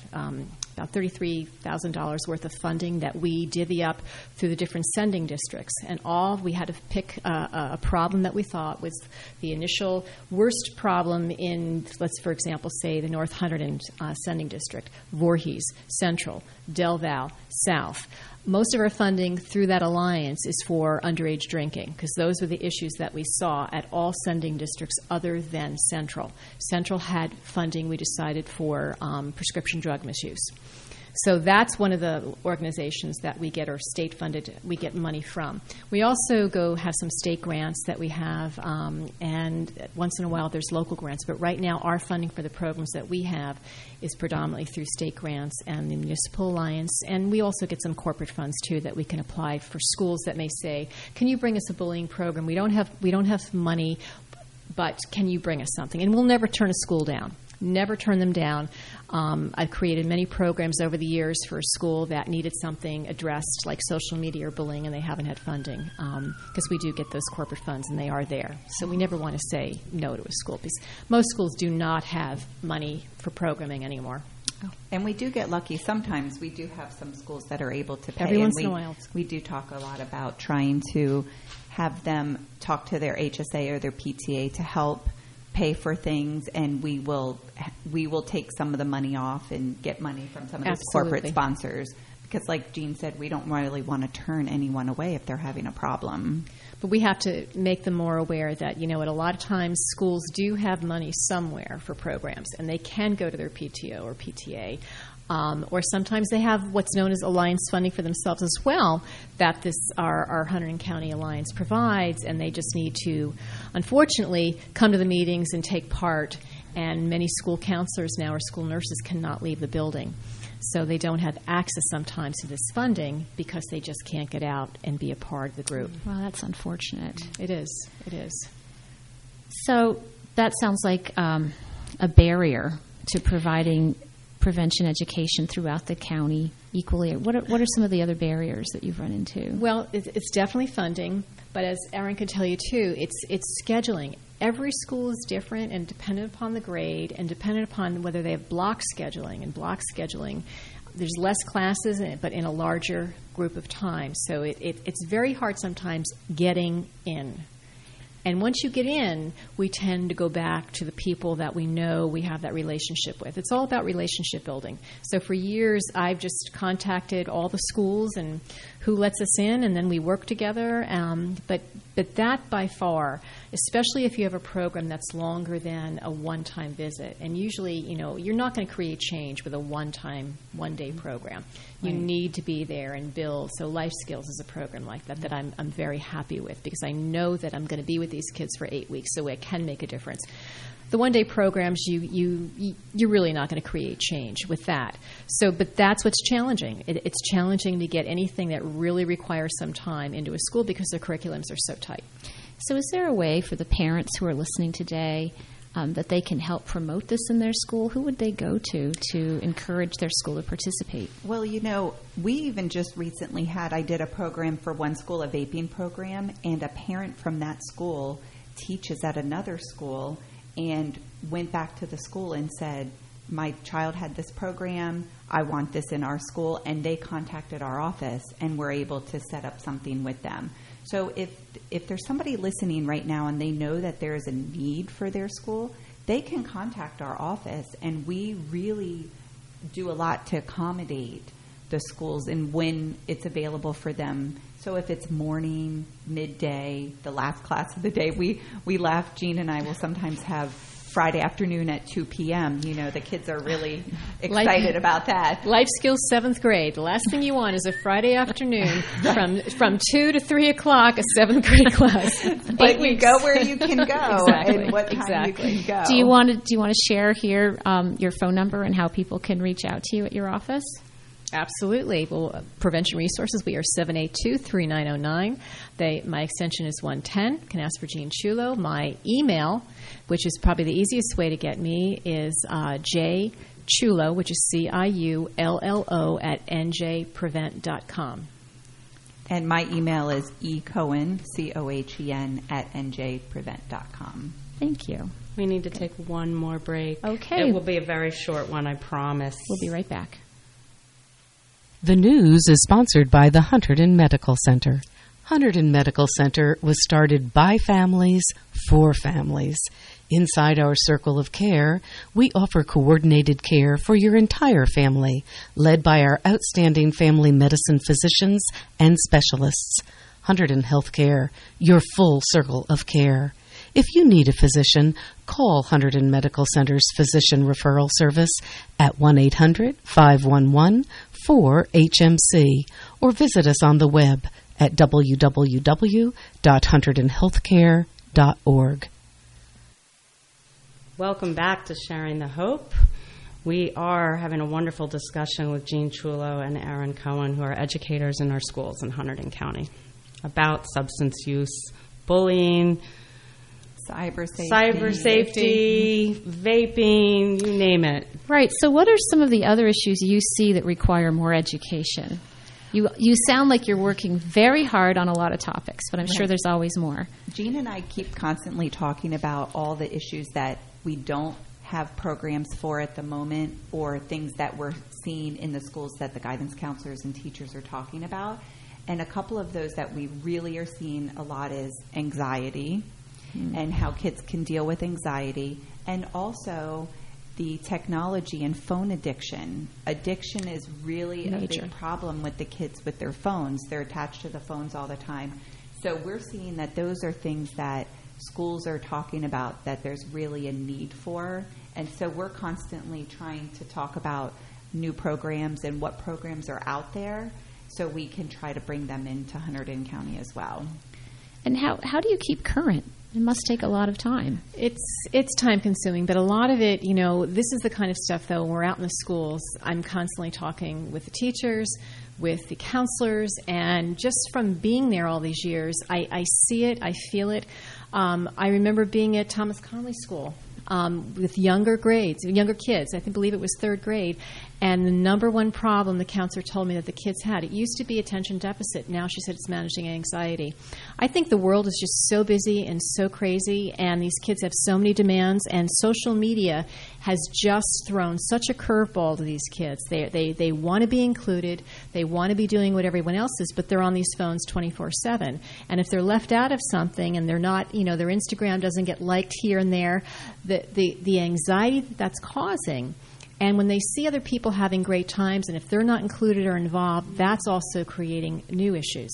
$33,000 worth of funding that we divvy up through the different sending districts. And we had to pick a problem that we thought was the initial worst problem in, let's, for example, say the North Hunterdon sending district, Voorhees, Central, Del Val, South. Most of our funding through that alliance is for underage drinking, because those were the issues that we saw at all sending districts other than Central. Central had funding, we decided, for prescription drug misuse. So that's one of the organizations that we get, or state funded, we get money from. We also have some state grants that we have, and once in a while there's local grants. But right now our funding for the programs that we have is predominantly through state grants and the Municipal Alliance. And we also get some corporate funds too that we can apply for schools that may say, can you bring us a bullying program? We don't have money, but can you bring us something? And we'll never turn a school down. Never turn them down. I've created many programs over the years for a school that needed something addressed, like social media or bullying, and they haven't had funding, because we do get those corporate funds, and they are there. So we never want to say no to a school, because most schools do not have money for programming anymore. And we do get lucky. Sometimes we do have some schools that are able to pay. Every once in a while. We do talk a lot about trying to have them talk to their HSA or their PTA to help pay for things, and we will take some of the money off and get money from some of those corporate sponsors, because like Jean said, we don't really want to turn anyone away if they're having a problem. But we have to make them more aware that, a lot of times schools do have money somewhere for programs, and they can go to their PTO or PTA. Or sometimes they have what's known as alliance funding for themselves as well, that our Hunterdon County Alliance provides, and they just need to, unfortunately, come to the meetings and take part. And many school counselors now or school nurses cannot leave the building. So they don't have access sometimes to this funding because they just can't get out and be a part of the group. Well, that's unfortunate. It is. It is. So that sounds like a barrier to providing prevention education throughout the county equally. What are some of the other barriers that you've run into? Well, it's definitely funding, but as Erin could tell you too, it's scheduling. Every school is different and dependent upon the grade and dependent upon whether they have block scheduling. And block scheduling, there's less classes, but in a larger group of time. So it's very hard sometimes getting in. And once you get in, we tend to go back to the people that we know we have that relationship with. It's all about relationship building. So for years, I've just contacted all the schools and who lets us in, and then we work together. But that by far, especially if you have a program that's longer than a one-time visit, and usually, you're not going to create change with a one-time, one-day program. You need to be there and build. So Life Skills is a program like that I'm very happy with, because I know that I'm going to be with these kids for 8 weeks, so it can make a difference. The one-day programs, you're really not going to create change with that. So, but that's what's challenging. It's challenging to get anything that really requires some time into a school because their curriculums are so tight. So is there a way for the parents who are listening today that they can help promote this in their school? Who would they go to encourage their school to participate? Well, we even just recently I did a program for one school, a vaping program, and a parent from that school teaches at another school and went back to the school and said, my child had this program, I want this in our school, and they contacted our office and were able to set up something with them. So if there's somebody listening right now and they know that there is a need for their school, they can contact our office, and we really do a lot to accommodate the schools and when it's available for them. So if it's morning, midday, the last class of the day, we laugh. Jean and I will sometimes have Friday afternoon at 2 p.m. The kids are really excited about that. Life Skills 7th grade. The last thing you want is a Friday afternoon from 2 to 3 o'clock, a 7th grade class. But you go where you can go exactly. and what time you can go. Do you want to share here your phone number and how people can reach out to you at your office? Absolutely. Well, Prevention Resources, we are 782-3909. My extension is 110. You can ask for Jean Ciullo. My email, which is probably the easiest way to get me, is jciullo, which is CIULLO @njprevent.com. And my email is ecohen, Cohen, at njprevent.com. Thank you. We need to take one more break. Okay. It will be a very short one, I promise. We'll be right back. The news is sponsored by the Hunterdon Medical Center. Hunterdon Medical Center was started by families for families. Inside our circle of care, we offer coordinated care for your entire family, led by our outstanding family medicine physicians and specialists. Hunterdon Healthcare, your full circle of care. If you need a physician, call Hunterdon Medical Center's Physician Referral Service at 1-800-511-4HMC or visit us on the web at www.hunterdonhealthcare.org. Welcome back to Sharing the Hope. We are having a wonderful discussion with Jean Chulo and Aaron Cohen, who are educators in our schools in Hunterdon County, about substance use, bullying, cyber safety, vaping, you name it. Right. So what are some of the other issues you see that require more education? You sound like you're working very hard on a lot of topics, but I'm sure there's always more. Jean and I keep constantly talking about all the issues that we don't have programs for at the moment, or things that we're seeing in the schools that the guidance counselors and teachers are talking about. And a couple of those that we really are seeing a lot is anxiety and how kids can deal with anxiety, and also the technology and phone addiction. Addiction is really a big problem with the kids with their phones. They're attached to the phones all the time. So we're seeing that those are things that schools are talking about that there's really a need for. And so we're constantly trying to talk about new programs and what programs are out there so we can try to bring them into Hunterdon County as well. And how do you keep current? It must take a lot of time. It's time consuming, but a lot of it, this is the kind of stuff, though, when we're out in the schools, I'm constantly talking with the teachers, with the counselors, and just from being there all these years, I see it, I feel it. I remember being at Thomas Conley School with younger kids. I believe it was third grade. And the number one problem the counselor told me that the kids had, it used to be attention deficit. Now she said it's managing anxiety. I think the world is just so busy and so crazy, and these kids have so many demands, and social media has just thrown such a curveball to these kids. They want to be included. They want to be doing what everyone else is, but they're on these phones 24/7. And if they're left out of something and they're not, their Instagram doesn't get liked here and there, the anxiety that's causing. And when they see other people having great times, and if they're not included or involved, that's also creating new issues.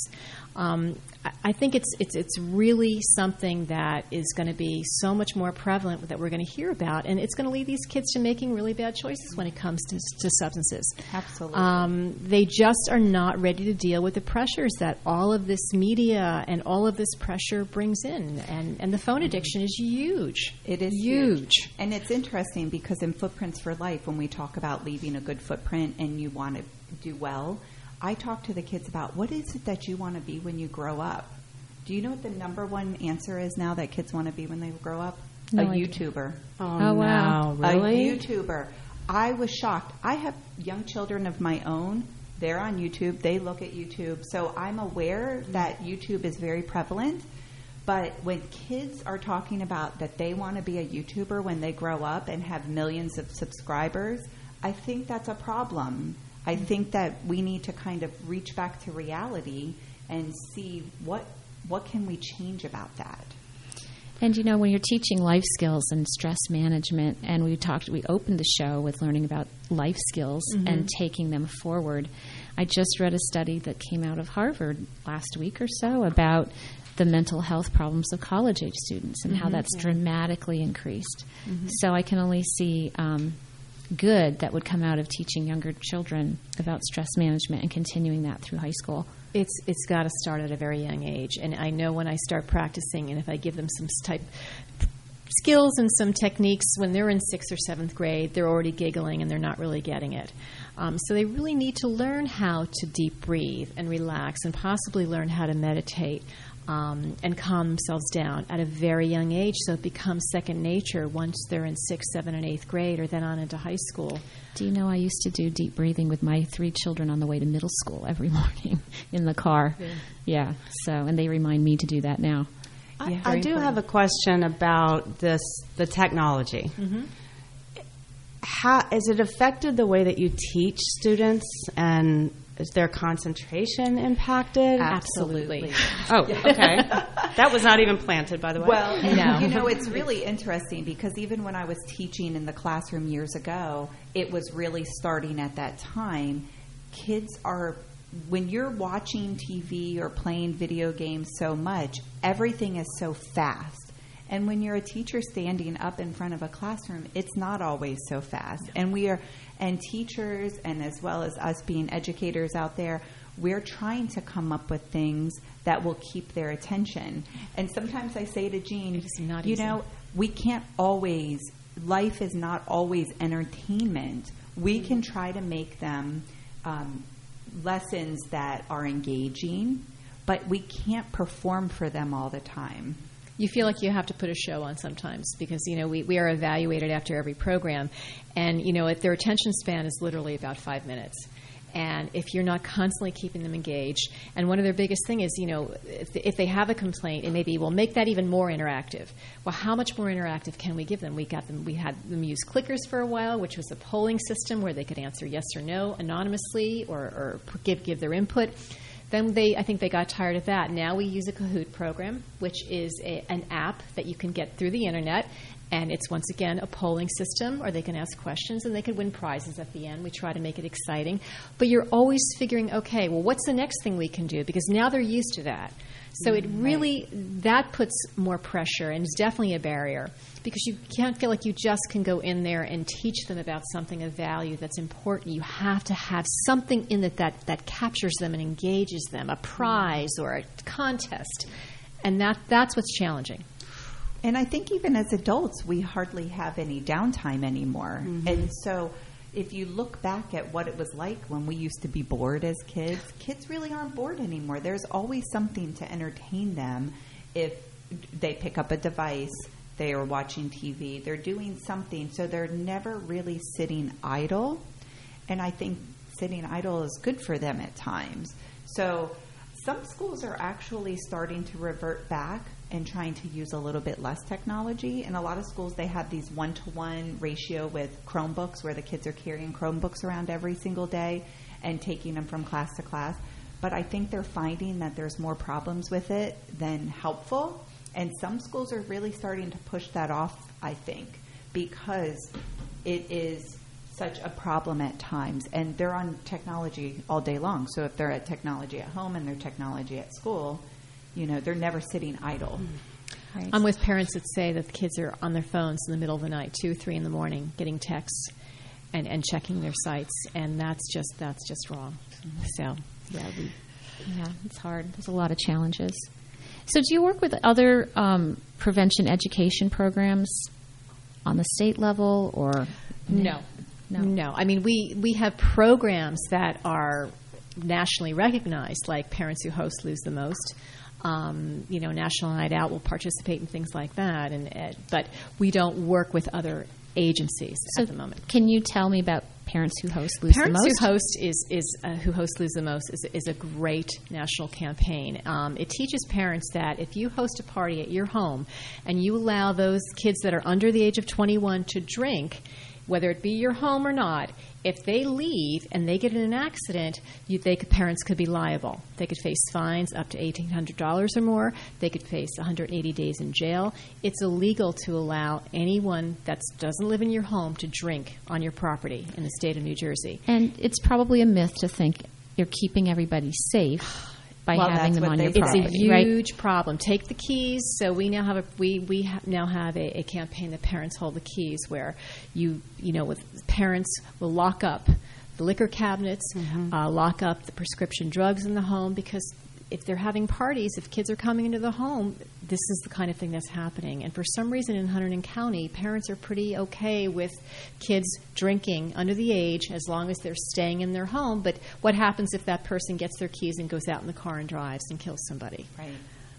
I think it's really something that is going to be so much more prevalent that we're going to hear about, and it's going to lead these kids to making really bad choices when it comes to substances. Absolutely. They just are not ready to deal with the pressures that all of this media and all of this pressure brings in, and the phone addiction is huge. It is huge. And it's interesting because in Footprints for Life, when we talk about leaving a good footprint and you want to do well, I talk to the kids about what is it that you want to be when you grow up. Do you know what the number one answer is now that kids want to be when they grow up? No a idea. YouTuber. Oh, wow. Really? A YouTuber. I was shocked. I have young children of my own. They're on YouTube. They look at YouTube. So I'm aware that YouTube is very prevalent. But when kids are talking about that they want to be a YouTuber when they grow up and have millions of subscribers, I think that's a problem. I think that we need to kind of reach back to reality and see what can we change about that. And when you're teaching life skills and stress management, and we opened the show with learning about life skills and taking them forward. I just read a study that came out of Harvard last week or so about the mental health problems of college-age students and how that's dramatically increased. So I can only see good that would come out of teaching younger children about stress management and continuing that through high school. It's got to start at a very young age, and I know when I start practicing, and if I give them some type skills and some techniques when they're in 6th or 7th grade, they're already giggling and they're not really getting it. So they really need to learn how to deep breathe and relax, and possibly learn how to meditate. and calm themselves down at a very young age, so it becomes second nature once they're in 6th, 7th, and 8th grade, or then on into high school. Do you know I used to do deep breathing with my 3 children on the way to middle school every morning in the car. Yeah. So, and they remind me to do that now. I do have a question about the technology. Mm-hmm. How has it affected the way that you teach students, and is their concentration impacted? Absolutely. Oh, okay. That was not even planted, by the way. Well, and you know, it's really interesting because even when I was teaching in the classroom years ago, it was really starting at that time. Kids are, when you're watching TV or playing video games so much, everything is so fast. And when you're a teacher standing up in front of a classroom, it's not always so fast. And teachers, and as well as us being educators out there, we're trying to come up with things that will keep their attention. And sometimes I say to Jean, you know, we can't always, life is not always entertainment. We can try to make them lessons that are engaging, but we can't perform for them all the time. You feel like you have to put a show on sometimes because, you know, we are evaluated after every program. And, you know, their attention span is literally about 5 minutes. And if you're not constantly keeping them engaged, and one of their biggest thing is, you know, if they have a complaint, it may be, well, make that even more interactive. Well, how much more interactive can we give them? We had them use clickers for a while, which was a polling system where they could answer yes or no anonymously or give their input. Then I think they got tired of that. Now we use a Kahoot program, which is an app that you can get through the internet, and it's once again a polling system, or they can ask questions and they could win prizes at the end. We try to make it exciting, but you're always figuring, okay, well, what's the next thing we can do? Because now they're used to that. So it really, that puts more pressure and is definitely a barrier because you can't feel like you just can go in there and teach them about something of value that's important. You have to have something in it that captures them and engages them, a prize or a contest. And that's what's challenging. And I think even as adults, we hardly have any downtime anymore. Mm-hmm. And so if you look back at what it was like when we used to be bored as kids, kids really aren't bored anymore. There's always something to entertain them. If they pick up a device, they are watching TV, they're doing something. So they're never really sitting idle. And I think sitting idle is good for them at times. So some schools are actually starting to revert back and trying to use a little bit less technology. In a lot of schools, they have these 1-to-1 ratio with Chromebooks where the kids are carrying Chromebooks around every single day and taking them from class to class. But I think they're finding that there's more problems with it than helpful. And some schools are really starting to push that off, I think, because it is such a problem at times. And they're on technology all day long. So if they're at technology at home and they're technology at school, you know, they're never sitting idle. Right. I'm with parents that say that the kids are on their phones in the middle of the night, 2, 3 in the morning, getting texts and checking their sites, and that's just wrong. So, yeah, it's hard. There's a lot of challenges. So, do you work with other prevention education programs on the state level, or no? I mean, we have programs that are nationally recognized, like Parents Who Host Lose the Most. You know, National Night Out will participate in things like that, but we don't work with other agencies at the moment. Can you tell me about Parents Who Host Lose the Most? Parents Who Host Lose the Most is a great national campaign. It teaches parents that if you host a party at your home and you allow those kids that are under the age of 21 to drink, whether it be your home or not, if they leave and they get in an accident, parents could be liable. They could face fines up to $1,800 or more. They could face 180 days in jail. It's illegal to allow anyone that doesn't live in your home to drink on your property in the state of New Jersey. And it's probably a myth to think you're keeping everybody safe by having them on your property. It's a huge problem. Take the keys. So we now have a campaign that Parents Hold the Keys, where with parents will lock up the liquor cabinets, lock up the prescription drugs in the home, because if they're having parties, if kids are coming into the home, this is the kind of thing that's happening. And for some reason in Hunterdon County, parents are pretty okay with kids drinking under the age as long as they're staying in their home. But what happens if that person gets their keys and goes out in the car and drives and kills somebody? Right.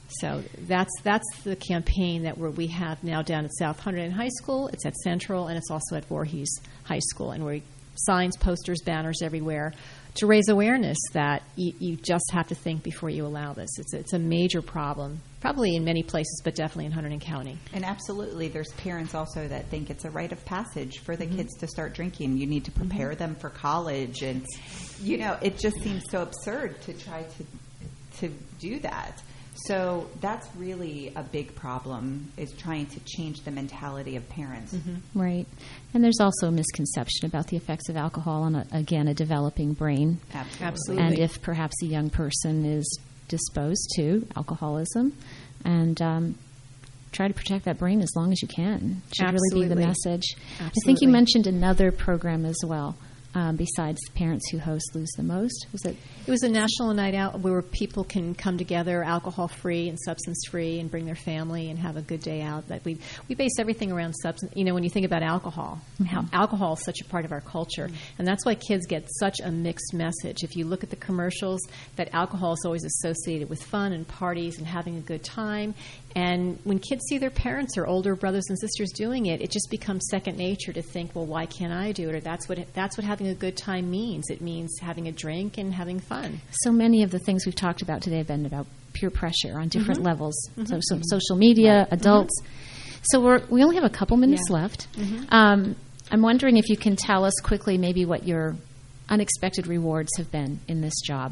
So that's the campaign that we have now down at South Hunterdon High School. It's at Central, and it's also at Voorhees High School. And we signs, posters, banners everywhere to raise awareness that you just have to think before you allow this. It's a major problem, probably in many places, but definitely in Hunterdon County. And absolutely, there's parents also that think it's a rite of passage for the kids to start drinking. You need to prepare them for college. And, it just seems so absurd to try to do that. So that's really a big problem, is trying to change the mentality of parents. Right. And there's also a misconception about the effects of alcohol on, a developing brain. Absolutely. And if perhaps a young person is disposed to alcoholism, and try to protect that brain as long as you can. Should really be the message. Absolutely. I think you mentioned another program as well. Besides Parents Who Host Lose the Most? It was a national night out where people can come together alcohol-free and substance-free and bring their family and have a good day out. That we base everything around substance. When you think about alcohol, how alcohol is such a part of our culture. And that's why kids get such a mixed message. If you look at the commercials, that alcohol is always associated with fun and parties and having a good time. And when kids see their parents or older brothers and sisters doing it, it just becomes second nature to think, well, why can't I do it? Or that's what having a good time means. It means having a drink and having fun. So many of the things we've talked about today have been about peer pressure on different levels. So social media, adults. So we only have a couple minutes left. I'm wondering if you can tell us quickly maybe what your unexpected rewards have been in this job.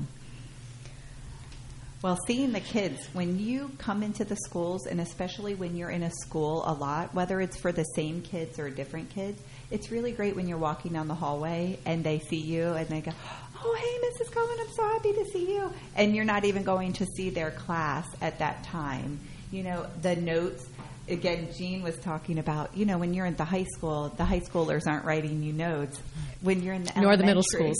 Well, seeing the kids, when you come into the schools, and especially when you're in a school a lot, whether it's for the same kids or different kids, it's really great when you're walking down the hallway and they see you and they go, "Oh, hey, Mrs. Cohen, I'm so happy to see you." And you're not even going to see their class at that time. The notes, again, Jean was talking about, when you're in the high schoolers aren't writing you notes. When you're in the nor the middle schools.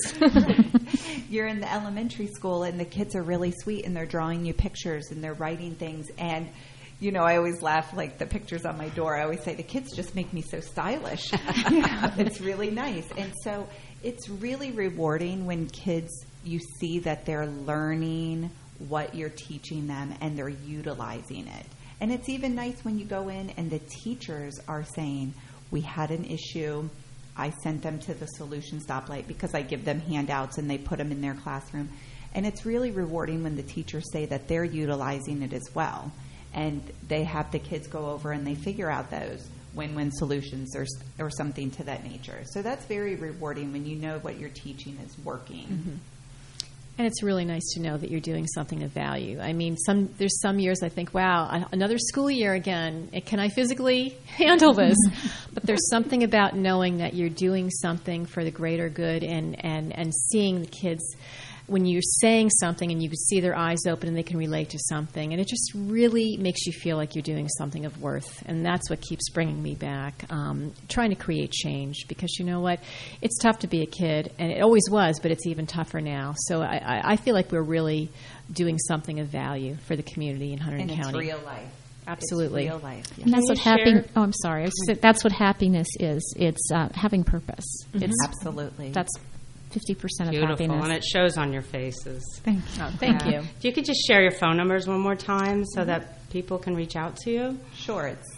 You're in the elementary school and the kids are really sweet and they're drawing you pictures and they're writing things. And, I always laugh, like the pictures on my door. I always say, the kids just make me so stylish. It's really nice. And so it's really rewarding when kids, you see that they're learning what you're teaching them and they're utilizing it. And it's even nice when you go in and the teachers are saying, we had an issue. I sent them to the solution stoplight because I give them handouts and they put them in their classroom. And it's really rewarding when the teachers say that they're utilizing it as well. And they have the kids go over and they figure out those win-win solutions or something to that nature. So that's very rewarding when you know what you're teaching is working. And it's really nice to know that you're doing something of value. I mean, there's some years I think, wow, another school year again. Can I physically handle this? But there's something about knowing that you're doing something for the greater good and seeing the kids when you're saying something and you can see their eyes open and they can relate to something. And it just really makes you feel like you're doing something of worth. And that's what keeps bringing me back, trying to create change. Because you know what? It's tough to be a kid, and it always was, but it's even tougher now. So I feel like we're really doing something of value for the community in Hunterdon County. And it's real life. Absolutely. It's real life. And that's what I'm sorry. That's what happiness is. It's having purpose. It's absolutely. That's 50% of Beautiful, happiness. And it shows on your faces. Thank you. Oh, thank you. If you could just share your phone numbers one more time so that people can reach out to you. Sure. It's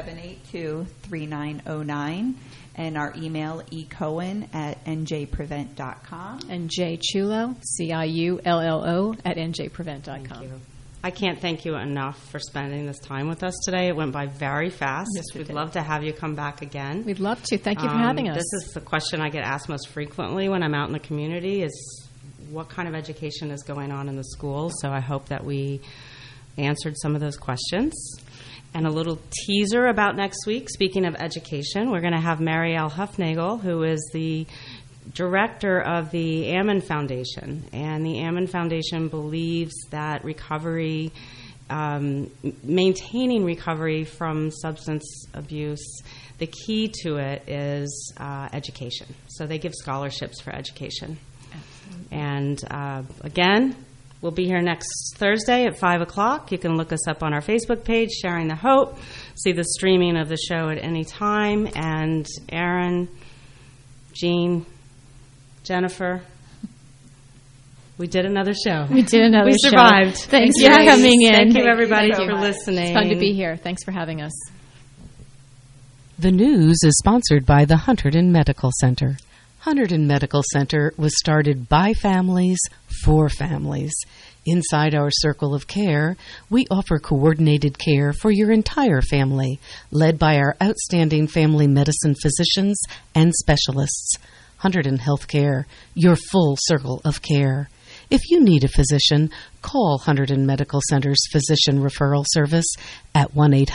782-3909. And our email, ecohen@njprevent.com. And J. Ciullo, CIULLO, @njprevent.com. Thank you. I can't thank you enough for spending this time with us today. It went by very fast. Yes, We'd love to have you come back again. We'd love to. Thank you for having us. This is the question I get asked most frequently when I'm out in the community is what kind of education is going on in the schools. So I hope that we answered some of those questions. And a little teaser about next week. Speaking of education, we're going to have Marielle Huffnagel, who is the director of the Ammon Foundation. And the Ammon Foundation believes that recovery, maintaining recovery from substance abuse, the key to it is education. So they give scholarships for education. Absolutely. And again, we'll be here next Thursday at 5 o'clock. You can look us up on our Facebook page, Sharing the Hope, see the streaming of the show at any time. And Aaron, Jean, Jennifer, We did another show. We did another show. We survived. Thanks for coming in. Thank you, everybody, for listening. It's fun to be here. Thanks for having us. The news is sponsored by the Hunterdon Medical Center. Hunterdon Medical Center was started by families for families. Inside our circle of care, we offer coordinated care for your entire family, led by our outstanding family medicine physicians and specialists. Hunterdon Healthcare, your full circle of care. If you need a physician, call Hunterdon Medical Center's Physician Referral Service at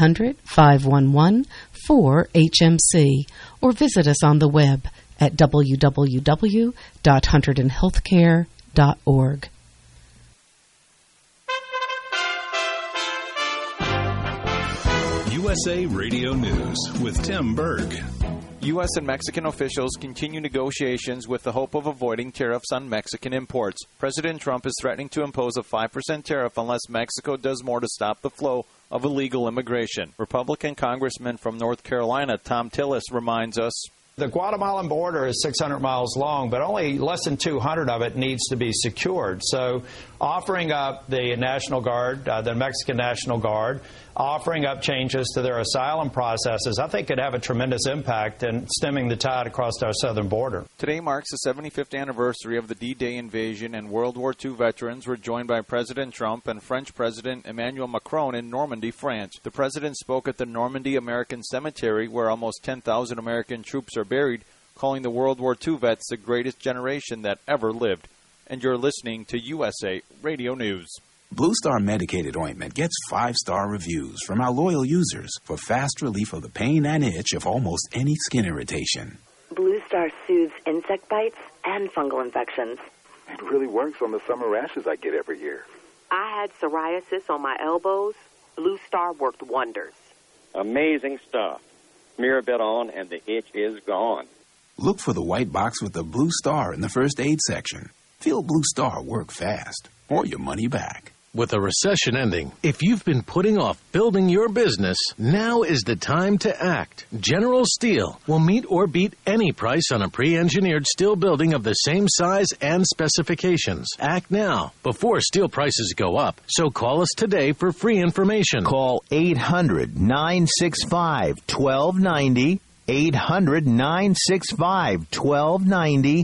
1-800-511-4HMC or visit us on the web at www.hunterdonhealthcare.org. USA Radio News with Tim Berg. U.S. and Mexican officials continue negotiations with the hope of avoiding tariffs on Mexican imports. President Trump is threatening to impose a 5% tariff unless Mexico does more to stop the flow of illegal immigration. Republican Congressman from North Carolina, Tom Tillis, reminds us, the Guatemalan border is 600 miles long, but only less than 200 of it needs to be secured. So offering up the National Guard, the Mexican National Guard, offering up changes to their asylum processes, I think could have a tremendous impact in stemming the tide across our southern border. Today marks the 75th anniversary of the D-Day invasion, and World War II veterans were joined by President Trump and French President Emmanuel Macron in Normandy, France. The president spoke at the Normandy American Cemetery, where almost 10,000 American troops are buried, calling the World War II vets the greatest generation that ever lived. And you're listening to USA Radio News. Blue Star Medicated Ointment gets 5-star reviews from our loyal users for fast relief of the pain and itch of almost any skin irritation. Blue Star soothes insect bites and fungal infections. It really works on the summer rashes I get every year. I had psoriasis on my elbows. Blue Star worked wonders. Amazing stuff. Smear a bit on and the itch is gone. Look for the white box with the Blue Star in the first aid section. Feel Blue Star work fast, or your money back. With a recession ending, if you've been putting off building your business, now is the time to act. General Steel will meet or beat any price on a pre-engineered steel building of the same size and specifications. Act now, before steel prices go up. So call us today for free information. Call 800-965-1290. 800-965-1290,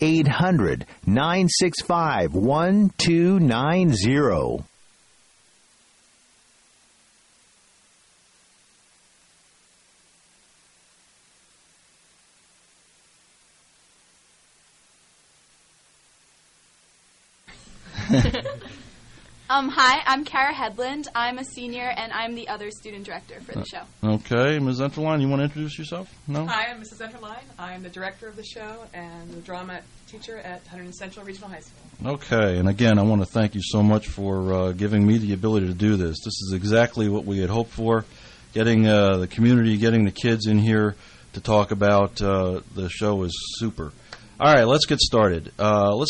800-965-1290. Hi, I'm Kara Headland. I'm a senior, and I'm the other student director for the show. Okay, Ms. Enterline, you want to introduce yourself? No? Hi, I'm Mrs. Enterline. I'm the director of the show and the drama teacher at Hunterdon Central Regional High School. Okay, and again, I want to thank you so much for giving me the ability to do this. This is exactly what we had hoped for, getting the community, getting the kids in here to talk about the show is super. All right, let's get started. Let's